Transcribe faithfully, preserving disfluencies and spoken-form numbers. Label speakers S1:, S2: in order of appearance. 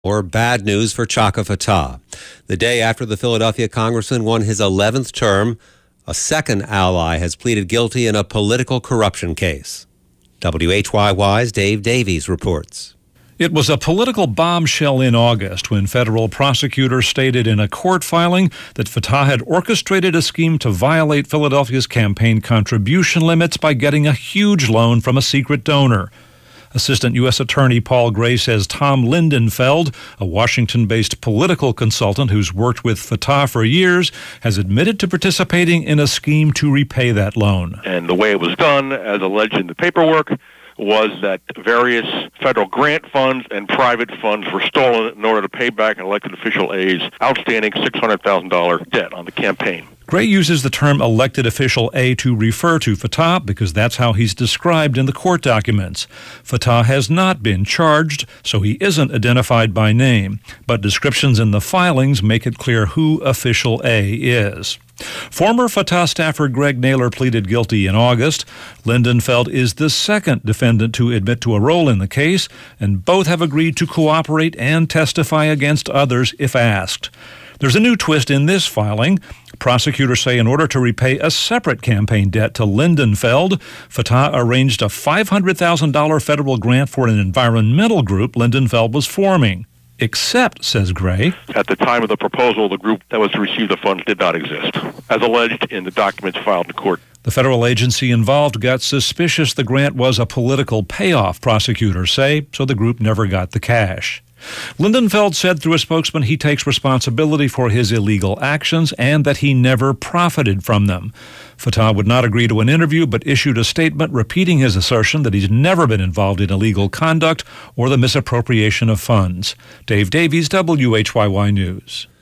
S1: Or bad news for Chaka Fattah. The day after the Philadelphia congressman won his eleventh term, a second ally has pleaded guilty in a political corruption case. W H Y Y's Dave Davies reports.
S2: It was a political bombshell in August when federal prosecutors stated in a court filing that Fattah had orchestrated a scheme to violate Philadelphia's campaign contribution limits by getting a huge loan from a secret donor. Assistant U S Attorney Paul Gray says Tom Lindenfeld, a Washington-based political consultant who's worked with Fattah for years, has admitted to participating in a scheme to repay that loan.
S3: And the way it was done, as alleged in the paperwork, was that various federal grant funds and private funds were stolen in order to pay back an elected official A's outstanding six hundred thousand dollars debt on the campaign.
S2: Gray uses the term elected official A to refer to Fattah because that's how he's described in the court documents. Fattah has not been charged, so he isn't identified by name, but descriptions in the filings make it clear who official A is. Former Fattah staffer Greg Naylor pleaded guilty in August. Lindenfeld is the second defendant to admit to a role in the case, and both have agreed to cooperate and testify against others if asked. There's a new twist in this filing. Prosecutors say in order to repay a separate campaign debt to Lindenfeld, Fattah arranged a five hundred thousand dollars federal grant for an environmental group Lindenfeld was forming. Except, says Gray,
S3: at the time of the proposal, the group that was to receive the funds did not exist, as alleged in the documents filed in court.
S2: The federal agency involved got suspicious the grant was a political payoff, prosecutors say, so the group never got the cash. Lindenfeld said through a spokesman he takes responsibility for his illegal actions and that he never profited from them. Fattah would not agree to an interview but issued a statement repeating his assertion that he's never been involved in illegal conduct or the misappropriation of funds. Dave Davies, W H Y Y News.